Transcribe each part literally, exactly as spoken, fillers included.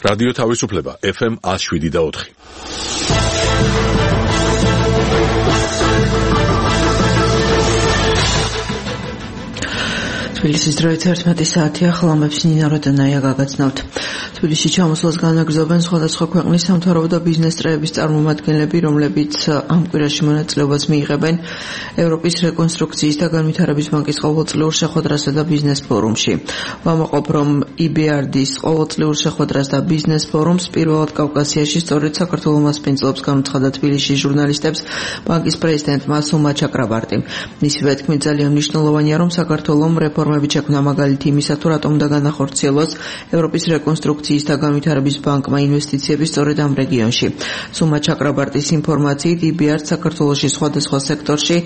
რადიო თავისუფლება ეფ ემ one oh seven და four. თბილისის დროით ერთმეტი საათია, ხლამებს ნინა როდანაია გაგაცნობთ. თბილისში ჩამოსვლას განაგრძობენ სხვადასხვა ქვეყნის სამთავრობო და ბიზნეს წრეების წარმომადგენლები, რომლებიც ამ კვირაში მონაწილეობას მიიღებენ ევროპის რეკონსტრუქციის და განვითარების ბანკის ყოველწლიურ შეხვედრასა და ბიზნეს ფორუმში. ვამაყობ, რომ ი ბი არ დის ყოველწლიურ შეხვედრას და ბიზნეს ფორუმს პირველად კავკასიაში სწორედ საქართველოს მასპინძლობს განუცხადა თბილისში ჟურნალისტებს ბანკის პრეზიდენტმა სუმა ჩაკრაბარტი. მისივე თქმით, ძალიან მნიშვნელოვანია, რომ საქართველოს რეფორმები შექმნა მაგალითი იმისა, თუ რატომ უნდა განახორციელოს ევროპის რეკონსტრუქციის და განვითარების ბანკმა ინვესტიციები სწორედ ამ რეგიონში. სუმა ჩაკრაბარტის ინფორმაციით, ი ბი არ საქართველოში სხვადასხვა სექტორში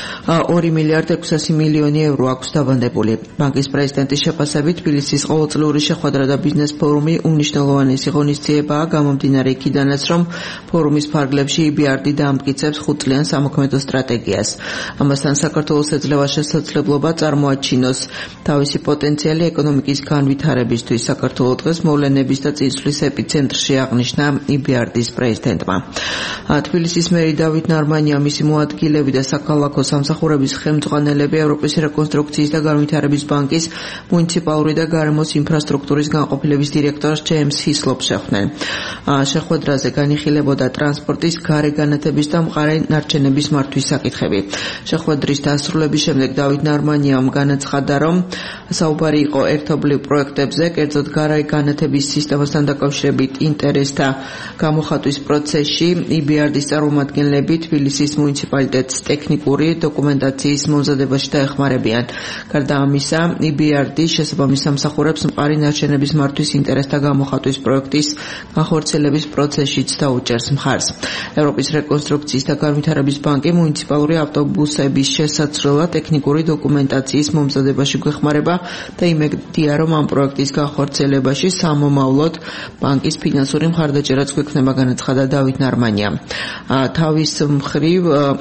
two მილიარდი ექვსასი მილიონი ევრო აქვს დაბანდებული. ბანკის პრეზიდენტის შეფასებით, თბილისის ყოველწლიური შეხვედრა და ბიზნეს ფორუმი უმნიშვნელოვანესი ღონისძიებაა, გამომდინარე იქიდანაც, რომ ფორუმის ფარგლებში ი ბი არ დი დაამტკიცებს ხუთწლიან სამოქმედო სტრატეგიას. ამასთან საქართველოს ეძლევა შესაძლებლობა წარმოაჩინოს თავისი პოტენციალი ეკონომიკის განვითარებისთვის. საქართველოს დღეს მოვლენების და წინსვლის ეპიცენტრში აღნიშნა ი ბი არ დის პრეზიდენტმა. თბილისის მერი დავით ნარმანია, მისი მოადგილეები და საქალაქო სამსახურების ხელმძღვანელები ევროპის რეკონსტრუქციის და განვითარების ბანკის მუნიციპალური და გარემოს ინფრასტრუქტურის განყოფილების დირექტორს ჯეიმს ჰისლოპს შეხვდნენ. შეხვედრაზე განიხილებოდა ტრანსპორტის, გარე განათების და მყარი ნარჩენების მართვის საკითხები. შეხვედრის დასრულების შემდეგ დავით ნარმანიამ განაცხადა, რომ საუბარი იყო ერთობლივ პროექტებზე, კერძოდ გარე განათების სისტემასთან დაკავშირებით ინტერესთა გამოხატვის პროცესში. ი ბი არ დის წარმომადგენლები თბილისის მუნიციპალიტეტს ტექნიკური დოკუმენტაციის მომზადებაში დაეხმარებიან. გარდა ამისა, ი ბი არ დი შესაბამის სამსახურებს მყარი ნარჩენების მართვის ინტერესთა გამოხატვის პროექტის განხორციელების პროცესშიც დაუჭერს მხარს. ევროპის რეკონსტრუქციის და განვითარების ბანკი მუნიციპალური ავტობუსების შესაცვლელად ტექნიკური დოკუმენტაციის მომზადებაში გვეხმარება და იმედია, რომ ამ პროექტის განხორციელებაში სამომავლოდ ბანკის ფინანსური მხარდაჭერაც გვექნება, განაცხადა დავით ნარმანია. თავის მხრივ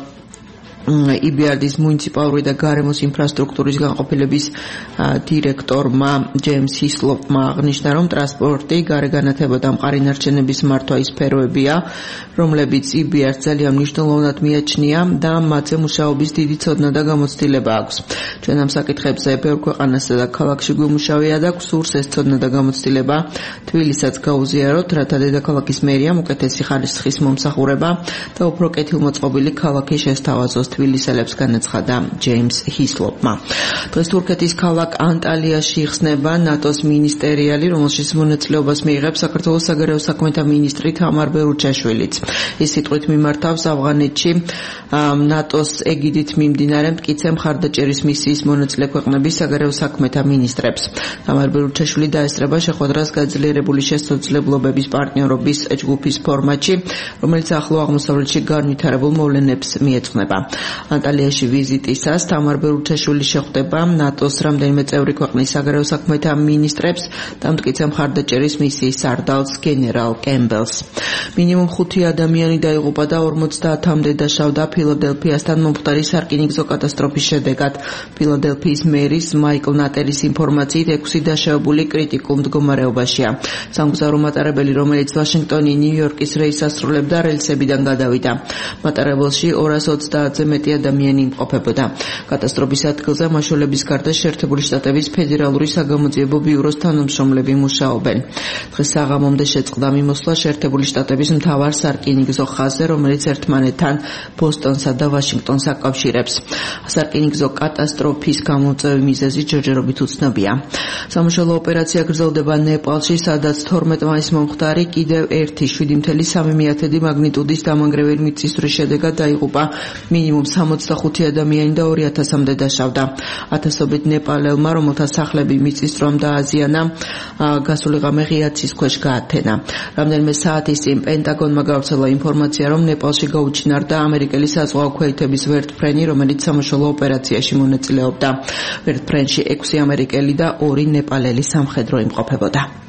ი ბი არ დის მუნიციპალური და გარემოს ინფრასტრუქტურის განყოფილების დირექტორმა ჯეიმს ჰისლოპმა აღნიშნა, რომ ტრანსპორტი, გარე განათება და მყარი ნარჩენების მართვა ის სფეროებია, რომლებიც ი ბი არ-ს ძალიან მნიშვნელოვნად მიაჩნია და მათზე მუშაობის დიდი ცოდნა და გამოცდილება აქვს. ჩვენ ამ საკითხებზე ბევრ ქვეყანასა და ქალაქში გვიმუშავია და გვსურს ეს ცოდნა და გამოცდილება თბილისსაც გაუზიაროთ, რათა დედაქალაქის მერიამ უკეთესი ხარისხის მომსახურება და უფრო კეთილმოწყობილი ქალაქი შესთავაზოს თბილისელებს, განაცხადა ჯეიმს ჰისლოპმა. დღეს თურქეთის ქალაქ ანტალიაში იხსნება ნატოს მინისტერიალი, რომელშიც მონაწილეობას მიიღებს საქართველოს საგარეო საქმეთა მინისტრი თამარ ბერუჩაშვილიც. ის სიტყვით მიმართავს ავღანეთში ნატოს ეგიდით მიმდინარე მტკიცე მხარდაჭერის მისიის მონაწილე ქვეყნების საგარეო საქმეთა მინისტრებს. თამარ ბერუჩაშვილი დაესწრება შეხვედრას გაძლიერებული შესაძლებლობების პარტნიორობის ჯგუფის ფორმატში, რომელიც ახლო აღმოსავლეთში განვითარებულ მოვლენებს მიეძღვნება. ანტალიაში ვიზიტისას თამარ ბერუჩაშვილი შეხვდება ნატოს რამდენიმე წევრი ქვეყნის საგარეო საქმეთა მინისტრებს და მტკიცე მხარდაჭერის მისიის სარდალს გენერალ კემბელს. მინიმუმ ხუთი ადამიანი დაიღუპა და ორმოცდაათამდე დაშავდა ფილადელფიასთან მომხდარი სარკინიგზო კატასტროფის შედეგად. ფილადელფიის მერის მაიკლ ნატერის ინფორმაციით ექვსი დაშავებული კრიტიკულ მდგომარეობაშია. სამგზავრო მატარებელი, რომელიც ვაშინგტონი ნიუ-იორკის რეისს ასრულებდა, რელსებიდან გადავიდა. მატარებელში ორას ოცდაათზე მეტი ადამიანი იმყოფებოდა. კატასტროფის ადგილზე მაშველების გარდა შეერთებული შტატების ფედერალური საგამოძიებო ბიუროს თანამშრომლები მუშაობენ. დღეს საღამომდე შეწყდა მიმოსვლა შეერთებული შტატების მთავარ სარკინიგზო ხაზზე, რომელიც ერთმანეთთან ბოსტონსა და ვაშინგტონს აკავშირებს. სარკინიგზო კატასტროფის გამოწვევის მიზეზი ჯერჯერობით უცნობია. სამშობლო ოპერაცია გრძელდება ნეპალში, სადაც თორმეტ მაისს მომხდარი კიდევ ერთი შვიდი მცდარი სამი მაგნიტუდის დამანგრეველი მიწისძვრის შედეგად დაიღუპა მინიმუმ სამოცდახუთი ადამიანი და ორი ათასამდე დაშავდა. ათასობით ნეპალელმა, რომელთა სახლები მიწისძვრამ დააზიანა, გასული ღამე ღია ცის ქვეშ გაათენა. რამდენიმე საათის წინ პენტაგონმა გავრცელა ინფორმაცია, რომ ნეპალში გაუჩინარდა ამერიკელი საზღვაო ქვეითების ვერტფრენი, რომელიც სამშობლო ოპერაციაში მონაწილეობდა. ვერტფრენში ექვსი ამერიკელი და ორი ნეპალელი სამხედრო იმყოფებოდა.